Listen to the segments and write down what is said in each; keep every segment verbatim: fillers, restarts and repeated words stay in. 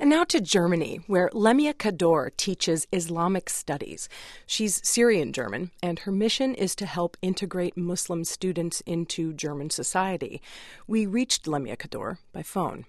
And now to Germany, where Lemia Kador teaches Islamic studies. She's Syrian German, and her mission is to help integrate Muslim students into German society. We reached Lemia Kador by phone.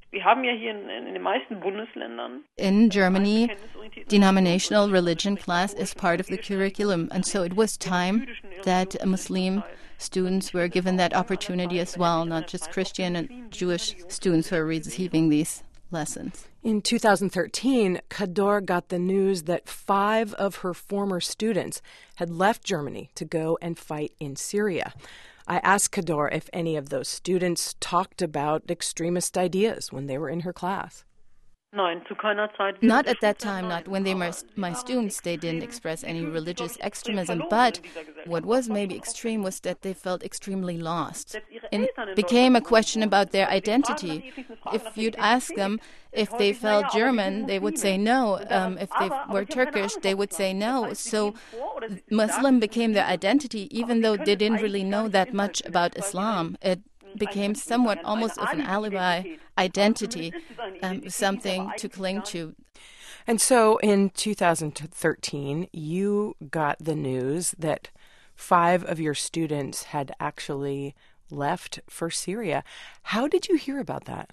In Germany, denominational religion class is part of the curriculum, and so it was time that Muslim students were given that opportunity as well, not just Christian and Jewish students who are receiving these lessons. In two thousand thirteen, Kador got the news that five of her former students had left Germany to go and fight in Syria. I asked Kador if any of those students talked about extremist ideas when they were in her class. Not at that time, not when they were my students. They didn't express any religious extremism, but what was maybe extreme was that they felt extremely lost. And it became a question about their identity. If you'd ask them if they felt German, they would say no. Um, if they were Turkish, they would say no. So Muslim became their identity, even though they didn't really know that much about Islam. It became somewhat almost of an alibi identity, um, something to cling to. And so in two thousand thirteen, you got the news that five of your students had actually left for Syria. How did you hear about that?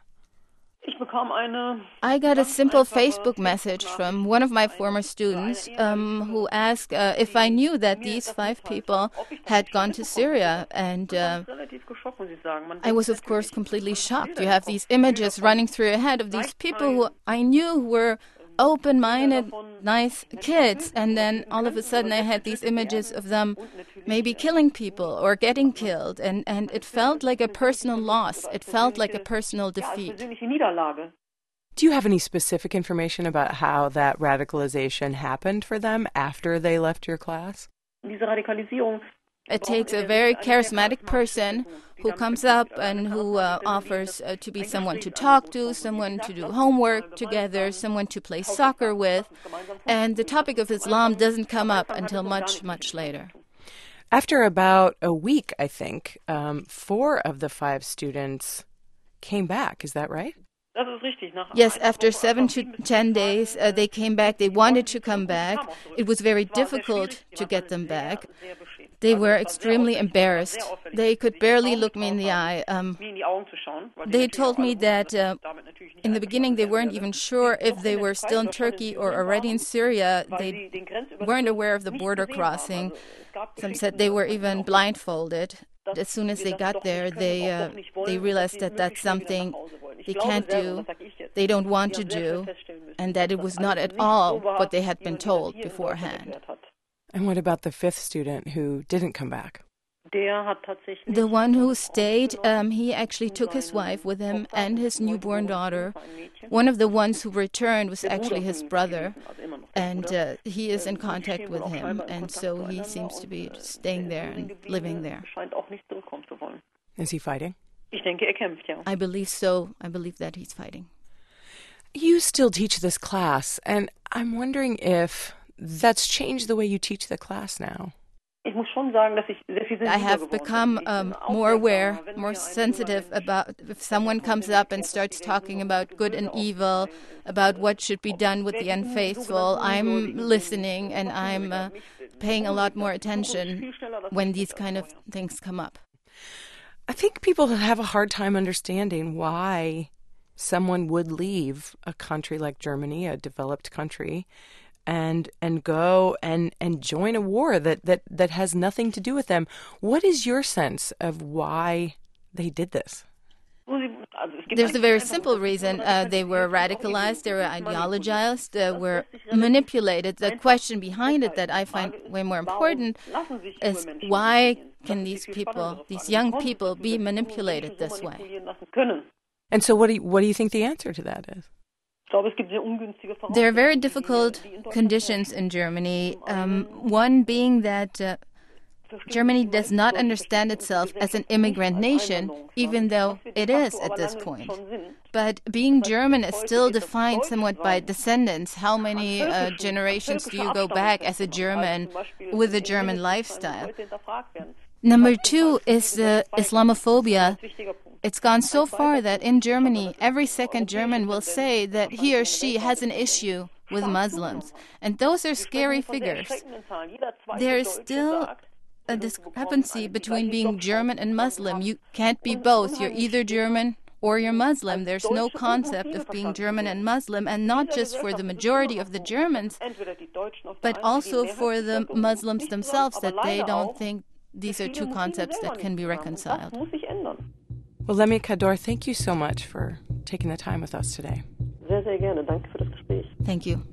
I got a simple Facebook message from one of my former students um, who asked uh, if I knew that these five people had gone to Syria. And uh, I was, of course, completely shocked. You have these images running through your head of these people who I knew were open-minded, nice kids, and then all of a sudden I had these images of them maybe killing people or getting killed, and, and it felt like a personal loss. It felt like a personal defeat. Do you have any specific information about how that radicalization happened for them after they left your class? It takes a very charismatic person who comes up and who uh, offers uh, to be someone to talk to, someone to do homework together, someone to play soccer with. And the topic of Islam doesn't come up until much, much later. After about a week, I think, um, four of the five students came back. Is that right? Yes, after seven to ten days, uh, they came back. They wanted to come back. It was very difficult to get them back. They were extremely embarrassed. They could barely look me in the eye. Um, they told me that uh, in the beginning they weren't even sure if they were still in Turkey or already in Syria. They weren't aware of the border crossing. Some said they were even blindfolded. As soon as they got there, they uh, they realized that that's something they can't do, they don't want to do, and that it was not at all what they had been told beforehand. And what about the fifth student who didn't come back? The one who stayed, um, he actually took his wife with him and his newborn daughter. One of the ones who returned was actually his brother, and uh, he is in contact with him, and so he seems to be staying there and living there. Is he fighting? I believe so. I believe that he's fighting. You still teach this class, and I'm wondering if that's changed the way you teach the class now. I have become um, more aware, more sensitive about if someone comes up and starts talking about good and evil, about what should be done with the unfaithful. I'm listening and I'm uh, paying a lot more attention when these kind of things come up. I think people have a hard time understanding why someone would leave a country like Germany, a developed country, and and go and, and join a war that, that, that has nothing to do with them. What is your sense of why they did this? There's a very simple reason. Uh, they were radicalized, they were ideologized, they were manipulated. The question behind it that I find way more important is why can these people, these young people, be manipulated this way? And so what do you, what do you think the answer to that is? There are very difficult conditions in Germany, um, one being that uh, Germany does not understand itself as an immigrant nation, even though it is at this point. But being German is still defined somewhat by descendants. How many uh, generations do you go back as a German with a German lifestyle? Number two is the Islamophobia. It's gone so far that in Germany, every second German will say that he or she has an issue with Muslims. And those are scary figures. There is still a discrepancy between being German and Muslim. You can't be both. You're either German or you're Muslim. There's no concept of being German and Muslim, and not just for the majority of the Germans, but also for the Muslims themselves, that they don't think these are two concepts that can be reconciled. Well, Lemmy Kador, thank you so much for taking the time with us today. Sehr, sehr gerne. Danke für das Gespräch. Thank you.